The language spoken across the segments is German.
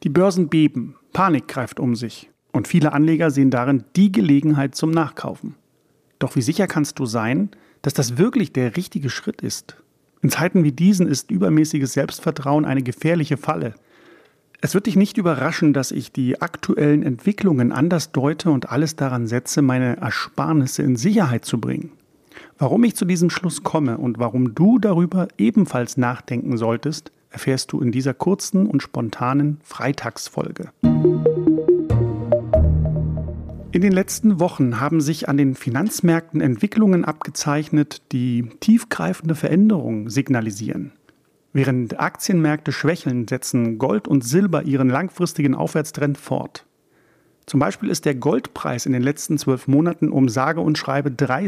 Die Börsen beben, Panik greift um sich und viele Anleger sehen darin die Gelegenheit zum Nachkaufen. Doch wie sicher kannst du sein, dass das wirklich der richtige Schritt ist? In Zeiten wie diesen ist übermäßiges Selbstvertrauen eine gefährliche Falle. Es wird dich nicht überraschen, dass ich die aktuellen Entwicklungen anders deute und alles daran setze, meine Ersparnisse in Sicherheit zu bringen. Warum ich zu diesem Schluss komme und warum du darüber ebenfalls nachdenken solltest, erfährst du in dieser kurzen und spontanen Freitagsfolge. In den letzten Wochen haben sich an den Finanzmärkten Entwicklungen abgezeichnet, die tiefgreifende Veränderungen signalisieren. Während Aktienmärkte schwächeln, setzen Gold und Silber ihren langfristigen Aufwärtstrend fort. Zum Beispiel ist der Goldpreis in den letzten 12 Monaten um sage und schreibe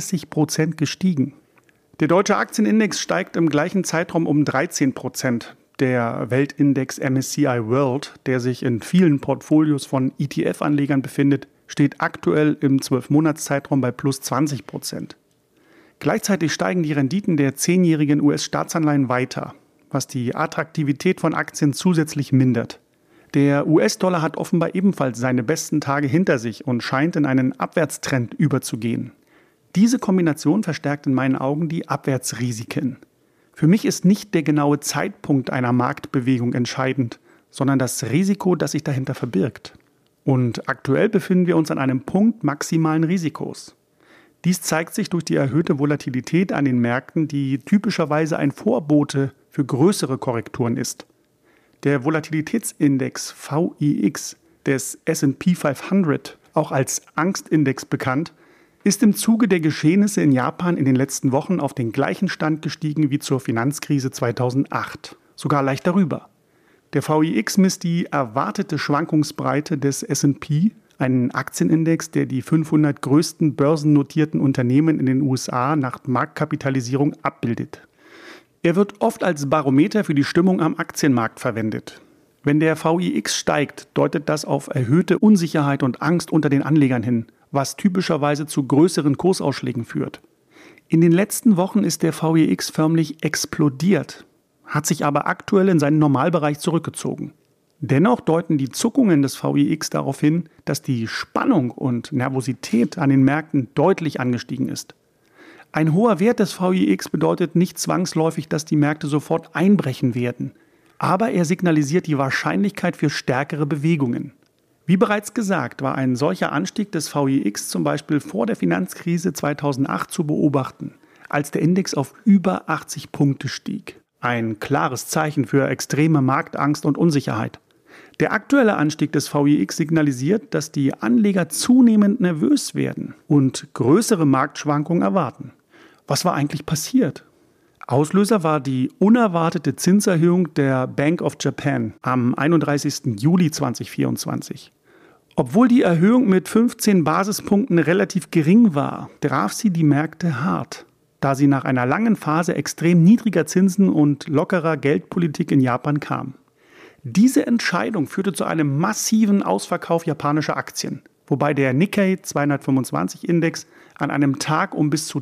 30% gestiegen. Der deutsche Aktienindex steigt im gleichen Zeitraum um 13%. Der Weltindex MSCI World, der sich in vielen Portfolios von ETF-Anlegern befindet, steht aktuell im 12-Monats-Zeitraum bei plus 20%. Gleichzeitig steigen die Renditen der 10-jährigen US-Staatsanleihen weiter, was die Attraktivität von Aktien zusätzlich mindert. Der US-Dollar hat offenbar ebenfalls seine besten Tage hinter sich und scheint in einen Abwärtstrend überzugehen. Diese Kombination verstärkt in meinen Augen die Abwärtsrisiken. Für mich ist nicht der genaue Zeitpunkt einer Marktbewegung entscheidend, sondern das Risiko, das sich dahinter verbirgt. Und aktuell befinden wir uns an einem Punkt maximalen Risikos. Dies zeigt sich durch die erhöhte Volatilität an den Märkten, die typischerweise ein Vorbote für größere Korrekturen ist. Der Volatilitätsindex VIX des S&P 500, auch als Angstindex bekannt, ist im Zuge der Geschehnisse in Japan in den letzten Wochen auf den gleichen Stand gestiegen wie zur Finanzkrise 2008, sogar leicht darüber. Der VIX misst die erwartete Schwankungsbreite des S&P, einen Aktienindex, der die 500 größten börsennotierten Unternehmen in den USA nach Marktkapitalisierung abbildet. Er wird oft als Barometer für die Stimmung am Aktienmarkt verwendet. Wenn der VIX steigt, deutet das auf erhöhte Unsicherheit und Angst unter den Anlegern hin, was typischerweise zu größeren Kursausschlägen führt. In den letzten Wochen ist der VIX förmlich explodiert, hat sich aber aktuell in seinen Normalbereich zurückgezogen. Dennoch deuten die Zuckungen des VIX darauf hin, dass die Spannung und Nervosität an den Märkten deutlich angestiegen ist. Ein hoher Wert des VIX bedeutet nicht zwangsläufig, dass die Märkte sofort einbrechen werden, aber er signalisiert die Wahrscheinlichkeit für stärkere Bewegungen. Wie bereits gesagt, war ein solcher Anstieg des VIX zum Beispiel vor der Finanzkrise 2008 zu beobachten, als der Index auf über 80 Punkte stieg. Ein klares Zeichen für extreme Marktangst und Unsicherheit. Der aktuelle Anstieg des VIX signalisiert, dass die Anleger zunehmend nervös werden und größere Marktschwankungen erwarten. Was war eigentlich passiert? Auslöser war die unerwartete Zinserhöhung der Bank of Japan am 31. Juli 2024. Obwohl die Erhöhung mit 15 Basispunkten relativ gering war, traf sie die Märkte hart, da sie nach einer langen Phase extrem niedriger Zinsen und lockerer Geldpolitik in Japan kam. Diese Entscheidung führte zu einem massiven Ausverkauf japanischer Aktien, wobei der Nikkei 225-Index an einem Tag um bis zu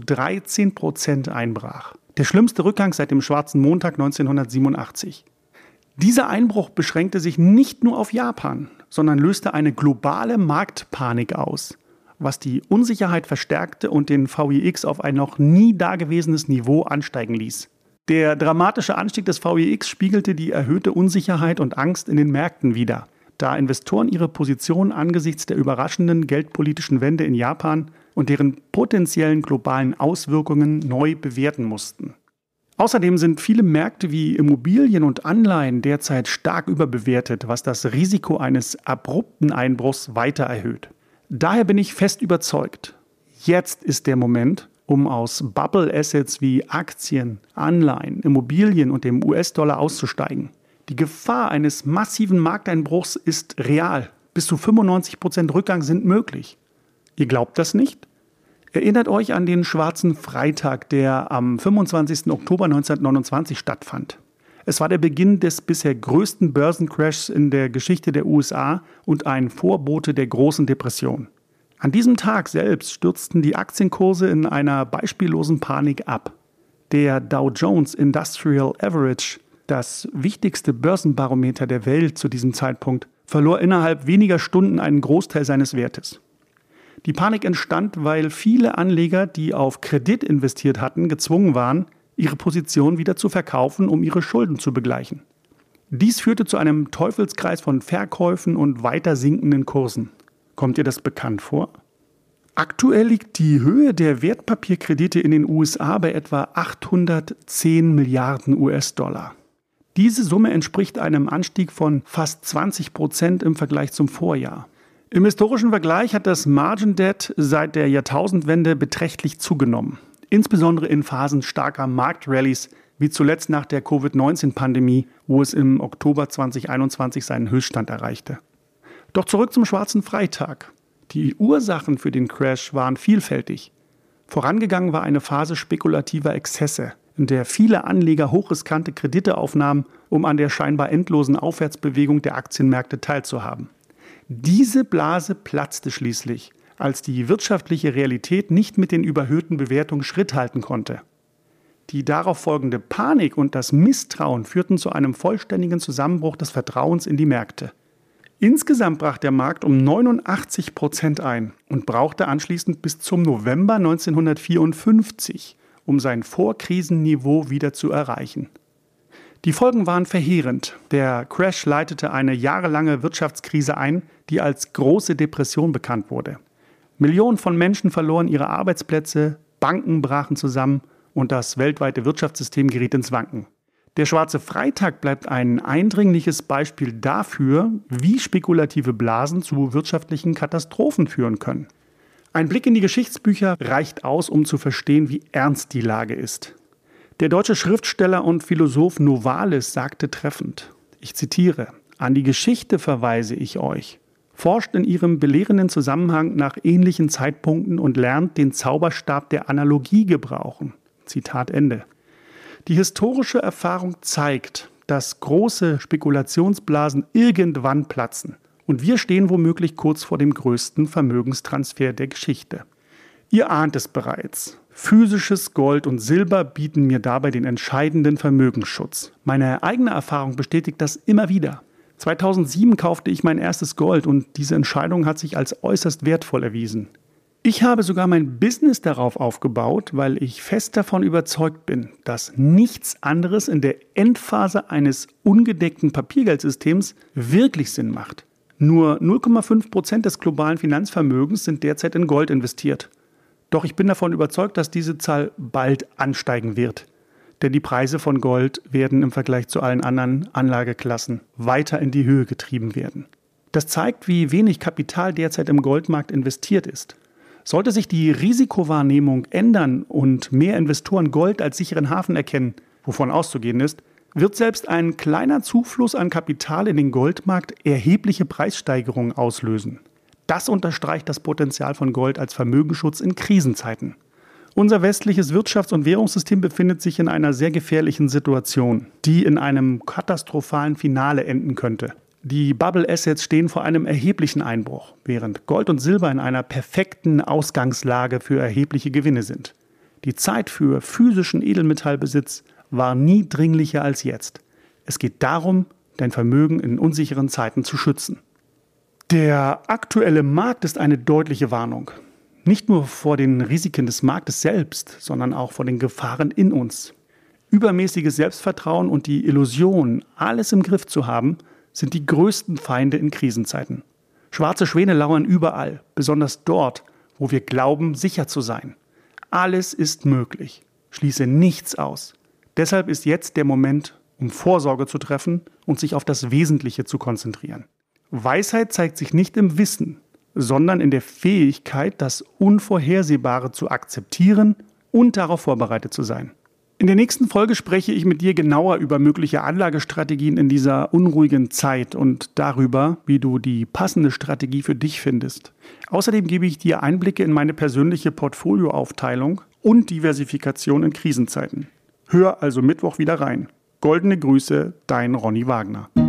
13% einbrach. Der schlimmste Rückgang seit dem Schwarzen Montag 1987. Dieser Einbruch beschränkte sich nicht nur auf Japan, sondern löste eine globale Marktpanik aus, was die Unsicherheit verstärkte und den VIX auf ein noch nie dagewesenes Niveau ansteigen ließ. Der dramatische Anstieg des VIX spiegelte die erhöhte Unsicherheit und Angst in den Märkten wider, da Investoren ihre Position angesichts der überraschenden geldpolitischen Wende in Japan und deren potenziellen globalen Auswirkungen neu bewerten mussten. Außerdem sind viele Märkte wie Immobilien und Anleihen derzeit stark überbewertet, was das Risiko eines abrupten Einbruchs weiter erhöht. Daher bin ich fest überzeugt, jetzt ist der Moment, um aus Bubble-Assets wie Aktien, Anleihen, Immobilien und dem US-Dollar auszusteigen. Die Gefahr eines massiven Markteinbruchs ist real. Bis zu 95% Rückgang sind möglich. Ihr glaubt das nicht? Erinnert euch an den Schwarzen Freitag, der am 25. Oktober 1929 stattfand. Es war der Beginn des bisher größten Börsencrashs in der Geschichte der USA und ein Vorbote der großen Depression. An diesem Tag selbst stürzten die Aktienkurse in einer beispiellosen Panik ab. Der Dow Jones Industrial Average, das wichtigste Börsenbarometer der Welt zu diesem Zeitpunkt, verlor innerhalb weniger Stunden einen Großteil seines Wertes. Die Panik entstand, weil viele Anleger, die auf Kredit investiert hatten, gezwungen waren, ihre Position wieder zu verkaufen, um ihre Schulden zu begleichen. Dies führte zu einem Teufelskreis von Verkäufen und weiter sinkenden Kursen. Kommt dir das bekannt vor? Aktuell liegt die Höhe der Wertpapierkredite in den USA bei etwa 810 Milliarden US-Dollar. Diese Summe entspricht einem Anstieg von fast 20% im Vergleich zum Vorjahr. Im historischen Vergleich hat das Margin Debt seit der Jahrtausendwende beträchtlich zugenommen. Insbesondere in Phasen starker Marktrallies, wie zuletzt nach der Covid-19-Pandemie, wo es im Oktober 2021 seinen Höchststand erreichte. Doch zurück zum schwarzen Freitag. Die Ursachen für den Crash waren vielfältig. Vorangegangen war eine Phase spekulativer Exzesse, in der viele Anleger hochriskante Kredite aufnahmen, um an der scheinbar endlosen Aufwärtsbewegung der Aktienmärkte teilzuhaben. Diese Blase platzte schließlich, als die wirtschaftliche Realität nicht mit den überhöhten Bewertungen Schritt halten konnte. Die darauf folgende Panik und das Misstrauen führten zu einem vollständigen Zusammenbruch des Vertrauens in die Märkte. Insgesamt brach der Markt um 89% ein und brauchte anschließend bis zum November 1954, um sein Vorkrisenniveau wieder zu erreichen. Die Folgen waren verheerend. Der Crash leitete eine jahrelange Wirtschaftskrise ein, die als große Depression bekannt wurde. Millionen von Menschen verloren ihre Arbeitsplätze, Banken brachen zusammen und das weltweite Wirtschaftssystem geriet ins Wanken. Der schwarze Freitag bleibt ein eindringliches Beispiel dafür, wie spekulative Blasen zu wirtschaftlichen Katastrophen führen können. Ein Blick in die Geschichtsbücher reicht aus, um zu verstehen, wie ernst die Lage ist. Der deutsche Schriftsteller und Philosoph Novalis sagte treffend, ich zitiere, »An die Geschichte verweise ich euch. Forscht in ihrem belehrenden Zusammenhang nach ähnlichen Zeitpunkten und lernt den Zauberstab der Analogie gebrauchen.« Zitat Ende. Die historische Erfahrung zeigt, dass große Spekulationsblasen irgendwann platzen. Und wir stehen womöglich kurz vor dem größten Vermögenstransfer der Geschichte. Ihr ahnt es bereits. Physisches Gold und Silber bieten mir dabei den entscheidenden Vermögensschutz. Meine eigene Erfahrung bestätigt das immer wieder. 2007 kaufte ich mein erstes Gold und diese Entscheidung hat sich als äußerst wertvoll erwiesen. Ich habe sogar mein Business darauf aufgebaut, weil ich fest davon überzeugt bin, dass nichts anderes in der Endphase eines ungedeckten Papiergeldsystems wirklich Sinn macht. Nur 0,5% des globalen Finanzvermögens sind derzeit in Gold investiert. Doch ich bin davon überzeugt, dass diese Zahl bald ansteigen wird. Denn die Preise von Gold werden im Vergleich zu allen anderen Anlageklassen weiter in die Höhe getrieben werden. Das zeigt, wie wenig Kapital derzeit im Goldmarkt investiert ist. Sollte sich die Risikowahrnehmung ändern und mehr Investoren Gold als sicheren Hafen erkennen, wovon auszugehen ist, wird selbst ein kleiner Zufluss an Kapital in den Goldmarkt erhebliche Preissteigerungen auslösen. Das unterstreicht das Potenzial von Gold als Vermögensschutz in Krisenzeiten. Unser westliches Wirtschafts- und Währungssystem befindet sich in einer sehr gefährlichen Situation, die in einem katastrophalen Finale enden könnte. Die Bubble Assets stehen vor einem erheblichen Einbruch, während Gold und Silber in einer perfekten Ausgangslage für erhebliche Gewinne sind. Die Zeit für physischen Edelmetallbesitz war nie dringlicher als jetzt. Es geht darum, dein Vermögen in unsicheren Zeiten zu schützen. Der aktuelle Markt ist eine deutliche Warnung. Nicht nur vor den Risiken des Marktes selbst, sondern auch vor den Gefahren in uns. Übermäßiges Selbstvertrauen und die Illusion, alles im Griff zu haben, sind die größten Feinde in Krisenzeiten. Schwarze Schwäne lauern überall, besonders dort, wo wir glauben, sicher zu sein. Alles ist möglich. Schließe nichts aus. Deshalb ist jetzt der Moment, um Vorsorge zu treffen und sich auf das Wesentliche zu konzentrieren. Weisheit zeigt sich nicht im Wissen, sondern in der Fähigkeit, das Unvorhersehbare zu akzeptieren und darauf vorbereitet zu sein. In der nächsten Folge spreche ich mit dir genauer über mögliche Anlagestrategien in dieser unruhigen Zeit und darüber, wie du die passende Strategie für dich findest. Außerdem gebe ich dir Einblicke in meine persönliche Portfolioaufteilung und Diversifikation in Krisenzeiten. Hör also Mittwoch wieder rein. Goldene Grüße, dein Ronny Wagner.